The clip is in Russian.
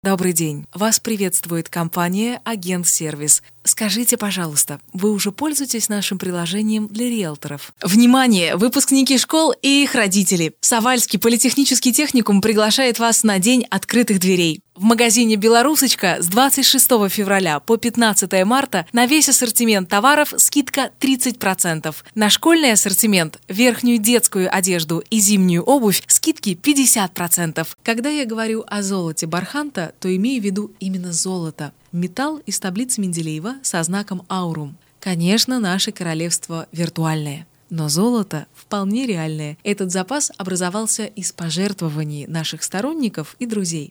Добрый день. Вас приветствует компания «Агент-сервис». Скажите, пожалуйста, вы уже пользуетесь нашим приложением для риэлторов? Внимание! Выпускники школ и их родители! Савальский политехнический техникум приглашает вас на День открытых дверей. В магазине «Белорусочка» с 26 февраля по 15 марта на весь ассортимент товаров скидка 30%. На школьный ассортимент, верхнюю детскую одежду и зимнюю обувь скидки 50%. Когда я говорю о золоте барханта, то имею в виду именно золото. Металл из таблицы Менделеева со знаком аурум. Конечно, наше королевство виртуальное. Но золото вполне реальное. Этот запас образовался из пожертвований наших сторонников и друзей.